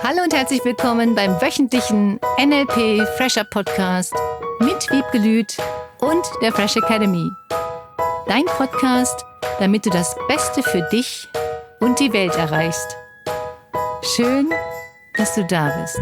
Hallo und herzlich willkommen beim wöchentlichen NLP Fresher Podcast mit Wiebke Lüth und der Fresh Academy. Dein Podcast, damit du das Beste für dich und die Welt erreichst. Schön, dass du da bist.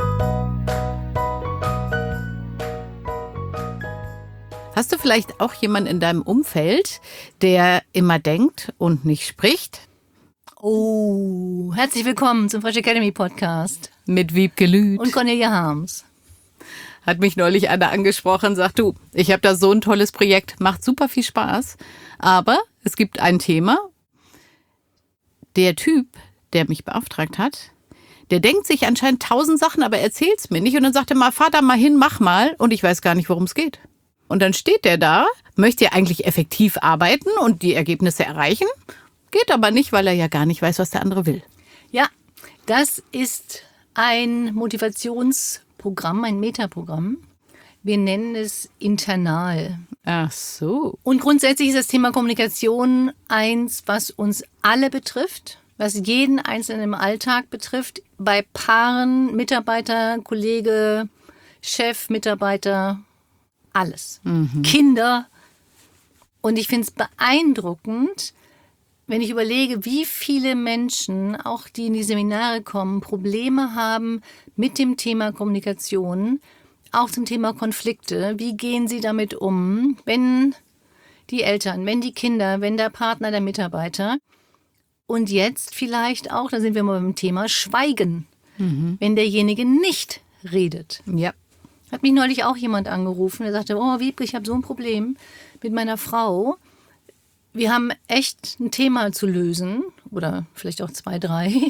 Hast du vielleicht auch jemanden in deinem Umfeld, der immer denkt und nicht spricht? Oh, herzlich willkommen zum Fresh Academy Podcast. Mit Wiebke Lüth. Und Cornelia Harms. Hat mich neulich einer angesprochen, sagt du, ich habe da so ein tolles Projekt, macht super viel Spaß, aber es gibt ein Thema. Der Typ, der mich beauftragt hat, der denkt sich anscheinend 1000 Sachen, aber erzählt's mir nicht. Und dann sagt er mal, fahr da mal hin, mach mal. Und ich weiß gar nicht, worum es geht. Und dann steht der da, möchte ja eigentlich effektiv arbeiten und die Ergebnisse erreichen. Geht aber nicht, weil er ja gar nicht weiß, was der andere will. Ja, das ist ein Motivationsprogramm, ein Metaprogramm. Wir nennen es Internal. Ach so. Und grundsätzlich ist das Thema Kommunikation eins, was uns alle betrifft, was jeden Einzelnen im Alltag betrifft, bei Paaren, Mitarbeiter, Kollege, Chef, Mitarbeiter, alles. Kinder. Und ich finde es beeindruckend, wenn ich überlege, wie viele Menschen, auch die in die Seminare kommen, Probleme haben mit dem Thema Kommunikation, auch zum Thema Konflikte. Wie gehen sie damit um, wenn die Eltern, wenn die Kinder, wenn der Partner, der Mitarbeiter und jetzt vielleicht auch, da sind wir mal beim Thema Schweigen, wenn derjenige nicht redet. Ja. Hat mich neulich auch jemand angerufen, der sagte, oh Wiebke, ich habe so ein Problem mit meiner Frau. Wir haben echt ein Thema zu lösen oder vielleicht auch 2, 3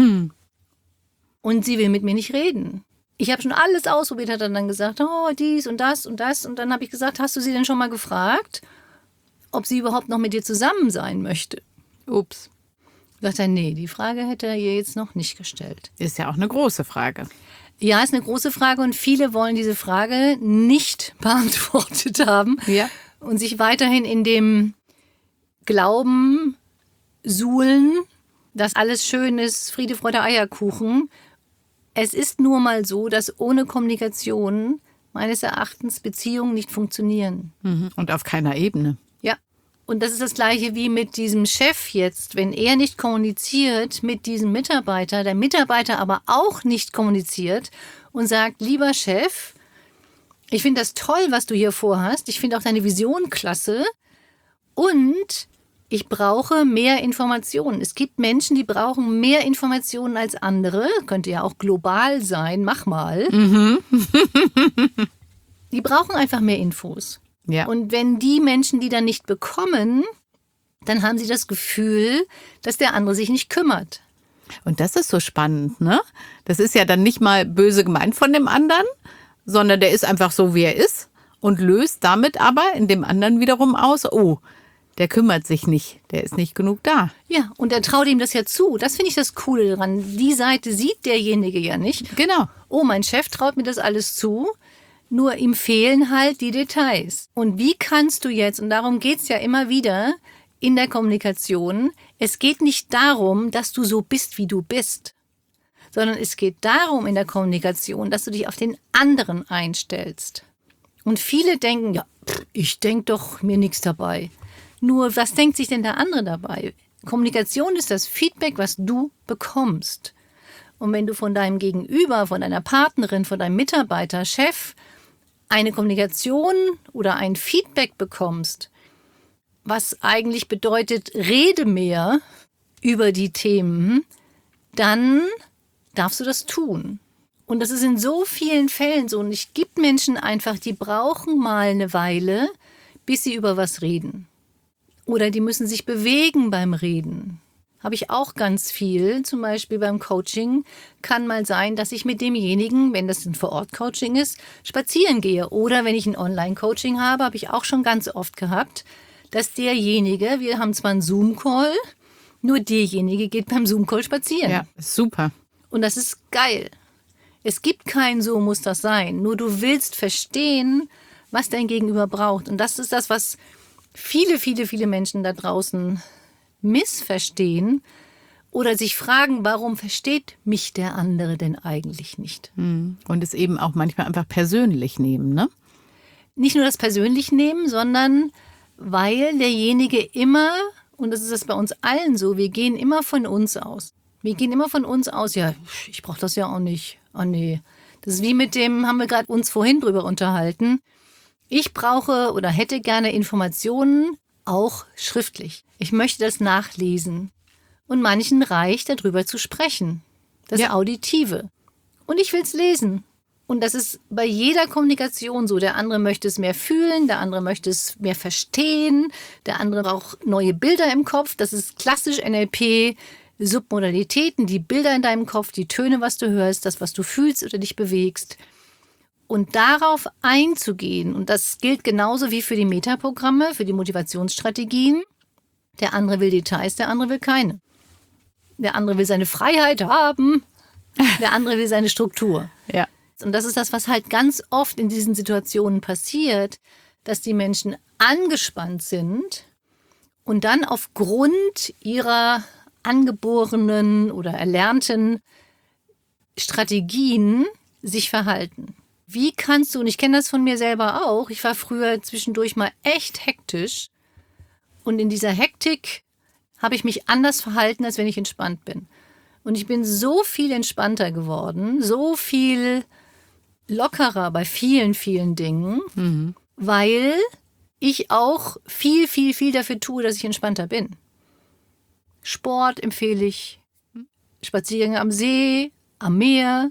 und sie will mit mir nicht reden. Ich habe schon alles ausprobiert, hat er dann gesagt, oh dies und das und das. Und dann habe ich gesagt, hast du sie denn schon mal gefragt, ob sie überhaupt noch mit dir zusammen sein möchte? Ups. Sagt er, nee, die Frage hätte er ihr jetzt noch nicht gestellt. Ist ja auch eine große Frage. Ja, ist eine große Frage und viele wollen diese Frage nicht beantwortet haben und sich weiterhin in dem Glauben suhlen, dass alles schön ist, Friede, Freude, Eierkuchen. Es ist nur mal so, dass ohne Kommunikation meines Erachtens Beziehungen nicht funktionieren. Und auf keiner Ebene. Ja, und das ist das Gleiche wie mit diesem Chef jetzt. Wenn er nicht kommuniziert mit diesem Mitarbeiter, der Mitarbeiter aber auch nicht kommuniziert und sagt, lieber Chef, ich finde das toll, was du hier vorhast. Ich finde auch deine Vision klasse. Und ich brauche mehr Informationen. Es gibt Menschen, die brauchen mehr Informationen als andere. Könnte ja auch global sein, mach mal. Die brauchen einfach mehr Infos. Ja. Und wenn die Menschen die dann nicht bekommen, dann haben sie das Gefühl, dass der andere sich nicht kümmert. Und das ist so spannend, ne? Das ist ja dann nicht mal böse gemeint von dem anderen, sondern der ist einfach so, wie er ist und löst damit aber in dem anderen wiederum aus, oh, der kümmert sich nicht, der ist nicht genug da. Ja, und er traut ihm das ja zu. Das finde ich das Coole daran. Die Seite sieht derjenige ja nicht. Genau. Oh, mein Chef traut mir das alles zu, nur ihm fehlen halt die Details. Und wie kannst du jetzt, und darum geht's ja immer wieder in der Kommunikation, es geht nicht darum, dass du so bist, wie du bist, sondern es geht darum in der Kommunikation, dass du dich auf den anderen einstellst. Und viele denken, ja, ich denke doch mir nichts dabei. Nur, was denkt sich denn der andere dabei? Kommunikation ist das Feedback, was du bekommst. Und wenn du von deinem Gegenüber, von deiner Partnerin, von deinem Mitarbeiter, Chef eine Kommunikation oder ein Feedback bekommst, was eigentlich bedeutet, rede mehr über die Themen, dann darfst du das tun. Und das ist in so vielen Fällen so. Und es gibt Menschen einfach, die brauchen mal eine Weile, bis sie über was reden. Oder die müssen sich bewegen beim Reden. Habe ich auch ganz viel, zum Beispiel beim Coaching, kann mal sein, dass ich mit demjenigen, wenn das ein Vor-Ort-Coaching ist, spazieren gehe. Oder wenn ich ein Online-Coaching habe, habe ich auch schon ganz oft gehabt, dass derjenige, wir haben zwar einen Zoom-Call, nur derjenige geht beim Zoom-Call spazieren. Ja, super. Und das ist geil. Es gibt kein so muss das sein. Nur du willst verstehen, was dein Gegenüber braucht. Und das ist das, was viele Menschen da draußen missverstehen Oder sich fragen, warum versteht mich der andere denn eigentlich nicht? Und es eben auch manchmal einfach persönlich nehmen, ne? Nicht nur das persönlich nehmen, sondern weil derjenige immer, und das ist das bei uns allen so, wir gehen immer von uns aus. Wir gehen immer von uns aus, ja, ich brauche das ja auch nicht. Oh nee. Das ist wie mit dem, haben wir gerade uns vorhin drüber unterhalten. Ich brauche oder hätte gerne Informationen, auch schriftlich. Ich möchte das nachlesen. Und manchen reicht, darüber zu sprechen. Das Auditive. Und ich will es lesen. Und das ist bei jeder Kommunikation so. Der andere möchte es mehr fühlen, der andere möchte es mehr verstehen, der andere braucht neue Bilder im Kopf. Das ist klassisch NLP, Submodalitäten, die Bilder in deinem Kopf, die Töne, was du hörst, das, was du fühlst oder dich bewegst. Und darauf einzugehen, und das gilt genauso wie für die Metaprogramme, für die Motivationsstrategien. Der andere will Details, der andere will keine. Der andere will seine Freiheit haben, der andere will seine Struktur. Ja. Und das ist das, was halt ganz oft in diesen Situationen passiert, dass die Menschen angespannt sind und dann aufgrund ihrer angeborenen oder erlernten Strategien sich verhalten. Wie kannst du, und ich kenne das von mir selber auch, ich war früher zwischendurch mal echt hektisch und in dieser Hektik habe ich mich anders verhalten, als wenn ich entspannt bin. Und ich bin so viel entspannter geworden, so viel lockerer bei vielen, vielen Dingen, weil ich auch viel, viel, viel dafür tue, dass ich entspannter bin. Sport empfehle ich, Spaziergänge am See, am Meer,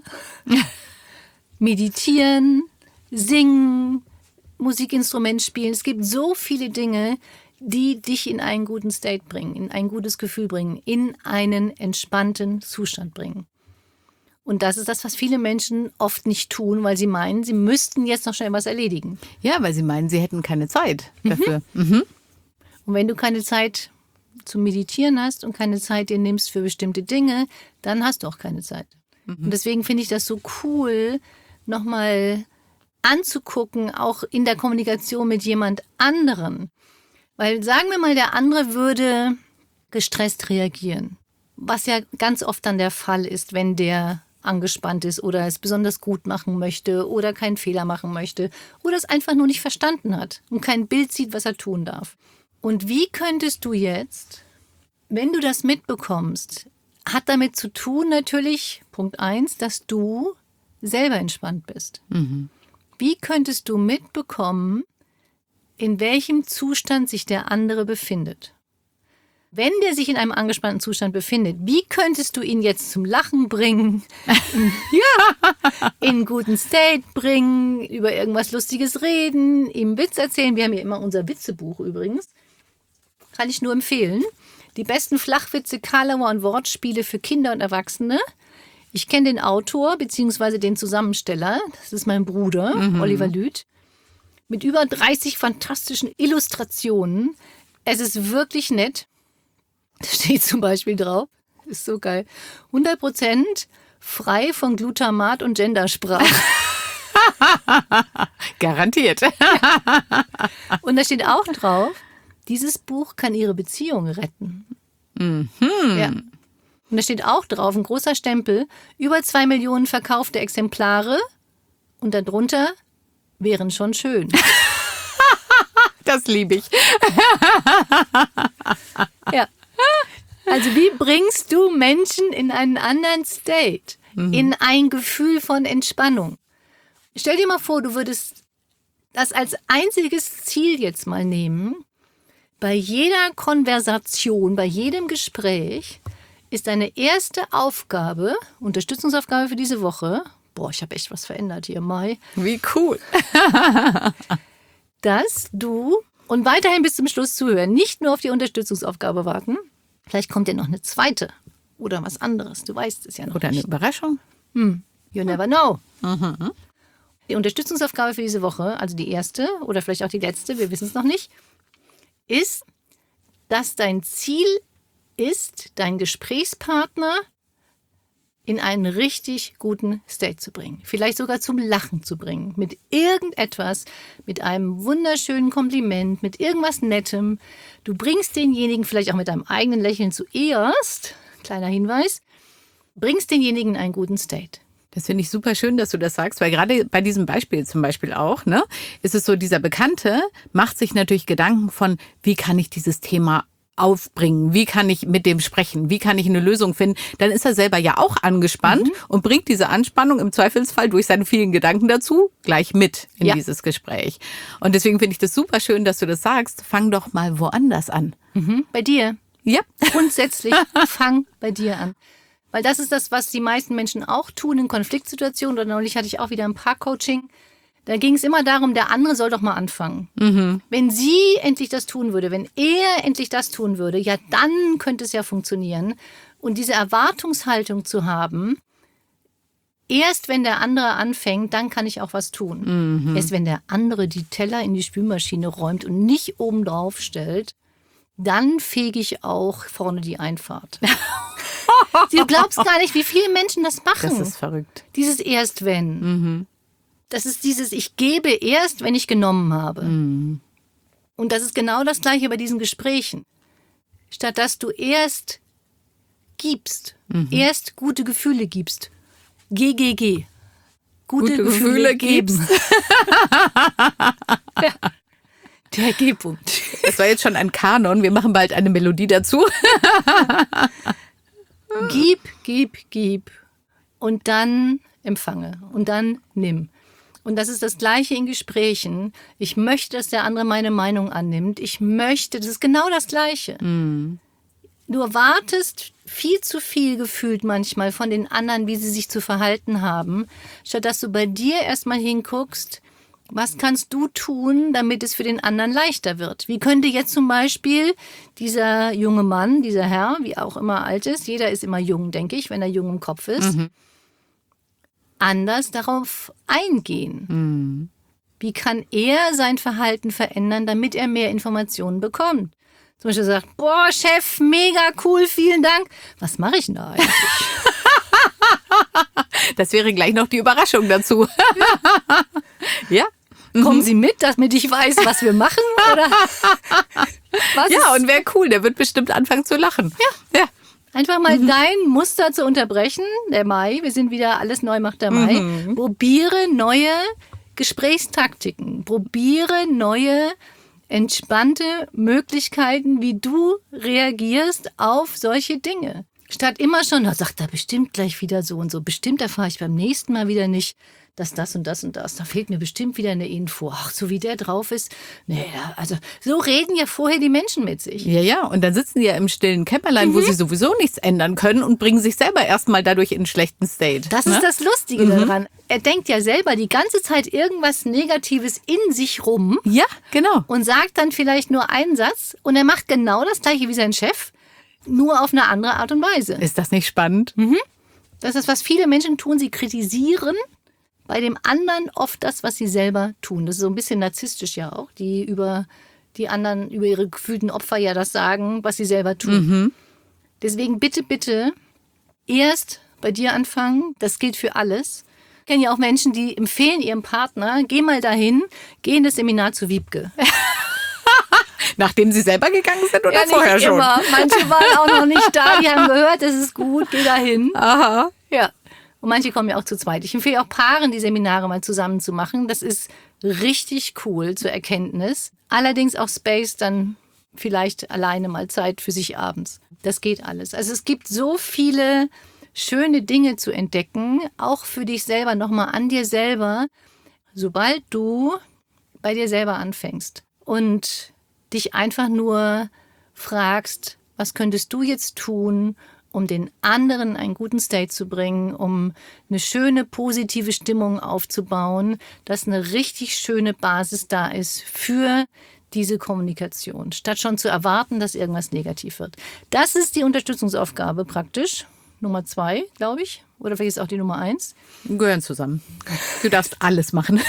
meditieren, singen, Musikinstrument spielen. Es gibt so viele Dinge, die dich in einen guten State bringen, in ein gutes Gefühl bringen, in einen entspannten Zustand bringen. Und das ist das, was viele Menschen oft nicht tun, weil sie meinen, sie müssten jetzt noch schnell was erledigen. Ja, weil sie meinen, sie hätten keine Zeit dafür. Und wenn du keine Zeit zum Meditieren hast und keine Zeit dir nimmst für bestimmte Dinge, dann hast du auch keine Zeit. Und deswegen finde ich das so cool, nochmal anzugucken, auch in der Kommunikation mit jemand anderem. Weil sagen wir mal, der andere würde gestresst reagieren, was ja ganz oft dann der Fall ist, wenn der angespannt ist oder es besonders gut machen möchte oder keinen Fehler machen möchte oder es einfach nur nicht verstanden hat und kein Bild sieht, was er tun darf. Und wie könntest du jetzt, wenn du das mitbekommst, hat damit zu tun natürlich, Punkt 1, dass du selber entspannt bist. Wie könntest du mitbekommen, in welchem Zustand sich der andere befindet? Wenn der sich in einem angespannten Zustand befindet, wie könntest du ihn jetzt zum Lachen bringen, in einen guten State bringen, über irgendwas Lustiges reden, ihm Witz erzählen? Wir haben ja immer unser Witzebuch übrigens. Kann ich nur empfehlen. Die besten Flachwitze, Karlauer und Wortspiele für Kinder und Erwachsene. Ich kenne den Autor bzw. den Zusammensteller. Das ist mein Bruder, Oliver Lüth. Mit über 30 fantastischen Illustrationen. Es ist wirklich nett. Da steht zum Beispiel drauf, ist so geil, 100% frei von Glutamat und Gendersprache. Garantiert. Und da steht auch drauf, dieses Buch kann Ihre Beziehung retten. Ja. Und da steht auch drauf, ein großer Stempel, über 2 Millionen verkaufte Exemplare und darunter wären schon schön. Das liebe ich. Ja. Also wie bringst du Menschen in einen anderen State, in ein Gefühl von Entspannung? Stell dir mal vor, du würdest das als einziges Ziel jetzt mal nehmen. Bei jeder Konversation, bei jedem Gespräch ist deine erste Aufgabe, Unterstützungsaufgabe für diese Woche, ich habe echt was verändert hier, Mai. Wie cool. Dass du, und weiterhin bis zum Schluss zuhören, nicht nur auf die Unterstützungsaufgabe warten, vielleicht kommt ja noch eine zweite oder was anderes, du weißt es ja noch Oder eine nicht. Überraschung. You never know. Die Unterstützungsaufgabe für diese Woche, also die erste oder vielleicht auch die letzte, wir wissen es noch nicht, ist, dass dein Ziel ist, deinen Gesprächspartner in einen richtig guten State zu bringen. Vielleicht sogar zum Lachen zu bringen. Mit irgendetwas, mit einem wunderschönen Kompliment, mit irgendwas Nettem. Du bringst denjenigen vielleicht auch mit deinem eigenen Lächeln zuerst. kleiner Hinweis, bringst denjenigen in einen guten State. Das finde ich super schön, dass du das sagst, weil gerade bei diesem Beispiel zum Beispiel auch, ne, ist es so, dieser Bekannte macht sich natürlich Gedanken von, wie kann ich dieses Thema aufbringen, wie kann ich mit dem sprechen, wie kann ich eine Lösung finden, dann ist er selber ja auch angespannt und bringt diese Anspannung im Zweifelsfall durch seine vielen Gedanken dazu gleich mit in dieses Gespräch. Und deswegen finde ich das super schön, dass du das sagst, fang doch mal woanders an. Bei dir. Ja. Grundsätzlich fang bei dir an. Weil das ist das, was die meisten Menschen auch tun in Konfliktsituationen. Oder neulich hatte ich auch wieder ein Paarcoaching. Da ging es immer darum, der andere soll doch mal anfangen. Wenn sie endlich das tun würde, wenn er endlich das tun würde, ja, dann könnte es ja funktionieren. Und diese Erwartungshaltung zu haben, erst wenn der andere anfängt, dann kann ich auch was tun. Erst wenn der andere die Teller in die Spülmaschine räumt und nicht oben drauf stellt, dann fege ich auch vorne die Einfahrt. Du glaubst gar nicht, wie viele Menschen das machen. Das ist verrückt. Dieses erst wenn. Das ist dieses, ich gebe erst, wenn ich genommen habe. Und das ist genau das Gleiche bei diesen Gesprächen. Statt dass du erst gibst, erst gute Gefühle gibst. GGG. Gute Gefühle geben. Ja. Der G-Punkt. Das war jetzt schon ein Kanon. Wir machen bald eine Melodie dazu. Gib. Und dann empfange. Und dann nimm. Und das ist das Gleiche in Gesprächen. Ich möchte, dass der andere meine Meinung annimmt. Ich möchte, das ist genau das Gleiche. Du erwartest viel zu viel gefühlt manchmal von den anderen, wie sie sich zu verhalten haben, statt dass du bei dir erstmal hinguckst, was kannst du tun, damit es für den anderen leichter wird? Wie könnte jetzt zum Beispiel dieser junge Mann, dieser Herr, wie auch immer alt ist, jeder ist immer jung, denke ich, wenn er jung im Kopf ist, anders darauf eingehen? Wie kann er sein Verhalten verändern, damit er mehr Informationen bekommt? Zum Beispiel sagt, boah, Chef, mega cool, vielen Dank. Was mache ich denn da eigentlich? Das wäre gleich noch die Überraschung dazu. Ja. Kommen Sie mit, damit ich weiß, was wir machen? Oder was Ja, und wäre cool, der wird bestimmt anfangen zu lachen. Ja. Einfach mal dein Muster zu unterbrechen, der Mai, wir sind wieder, alles neu macht der Mai. Probiere neue Gesprächstaktiken, probiere neue entspannte Möglichkeiten, wie du reagierst auf solche Dinge. Statt immer schon, da sagt er bestimmt gleich wieder so und so, bestimmt erfahre ich beim nächsten Mal wieder nicht, dass das und das und das, da fehlt mir bestimmt wieder eine Info. Ach, so wie der drauf ist. Naja, also so reden ja vorher die Menschen mit sich. Ja, und dann sitzen die ja im stillen Kämmerlein, wo sie sowieso nichts ändern können und bringen sich selber erstmal dadurch in einen schlechten State. Das ist das Lustige daran. Er denkt ja selber die ganze Zeit irgendwas Negatives in sich rum. Ja, genau. Und sagt dann vielleicht nur einen Satz und er macht genau das Gleiche wie sein Chef, nur auf eine andere Art und Weise. Ist das nicht spannend? Das ist, was viele Menschen tun. Sie kritisieren bei dem anderen oft das, was sie selber tun. Das ist so ein bisschen narzisstisch ja auch, die über die anderen, über ihre gefühlten Opfer ja das sagen, was sie selber tun. Deswegen bitte erst bei dir anfangen. Das gilt für alles. Ich kenne ja auch Menschen, die empfehlen ihrem Partner, geh mal dahin, geh in das Seminar zu Wiebke. Nachdem sie selber gegangen sind oder Ja, vorher nicht schon? immer. Manche waren auch noch nicht da, die haben gehört, das ist gut, geh dahin. Aha. Ja. Und manche kommen ja auch zu zweit. Ich empfehle auch Paaren, die Seminare mal zusammen zu machen. Das ist richtig cool zur Erkenntnis. Allerdings auch Space, dann vielleicht alleine mal Zeit für sich abends. Das geht alles. Also es gibt so viele schöne Dinge zu entdecken, auch für dich selber, nochmal an dir selber, sobald du bei dir selber anfängst und dich einfach nur fragst, was könntest du jetzt tun, um den anderen in einen guten State zu bringen, um eine schöne, positive Stimmung aufzubauen, dass eine richtig schöne Basis da ist für diese Kommunikation, statt schon zu erwarten, dass irgendwas negativ wird. Das ist die Unterstützungsaufgabe praktisch. Nummer 2, glaube ich. Oder vielleicht ist auch die Nummer 1. Gehören zusammen. Du darfst alles machen.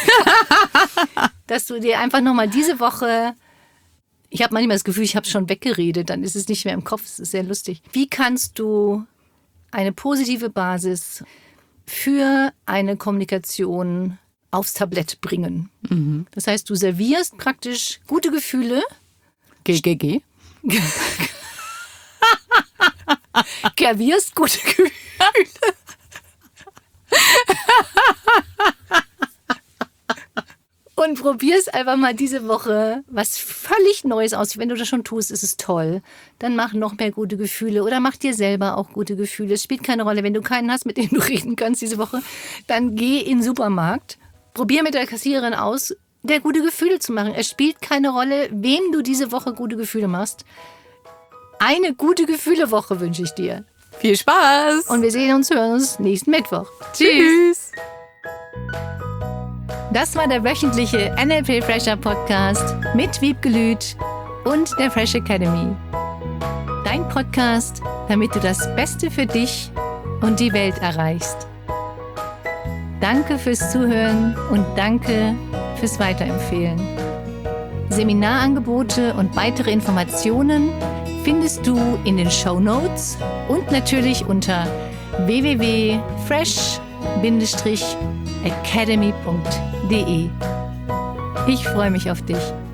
Dass du dir einfach nochmal diese Woche, ich habe manchmal das Gefühl, ich habe schon weggeredet, dann ist es nicht mehr im Kopf, es ist sehr lustig. Wie kannst du eine positive Basis für eine Kommunikation aufs Tablett bringen? Das heißt, du servierst praktisch gute Gefühle. GGG. servierst gute Gefühle. Und probier's einfach mal diese Woche was völlig Neues aus. Wenn du das schon tust, ist es toll. Dann mach noch mehr gute Gefühle oder mach dir selber auch gute Gefühle. Es spielt keine Rolle. Wenn du keinen hast, mit dem du reden kannst diese Woche, dann geh in den Supermarkt. Probier mit der Kassiererin aus, der gute Gefühle zu machen. Es spielt keine Rolle, wem du diese Woche gute Gefühle machst. Eine gute Gefühle-Woche wünsche ich dir. Viel Spaß! Und wir sehen uns, hören uns nächsten Mittwoch. Tschüss! Das war der wöchentliche NLP Fresher Podcast mit Wiebke Lüth und der Fresh Academy. Dein Podcast, damit du das Beste für dich und die Welt erreichst. Danke fürs Zuhören und danke fürs Weiterempfehlen. Seminarangebote und weitere Informationen findest du in den Shownotes und natürlich unter www.fresh-academy.de. Ich freue mich auf dich.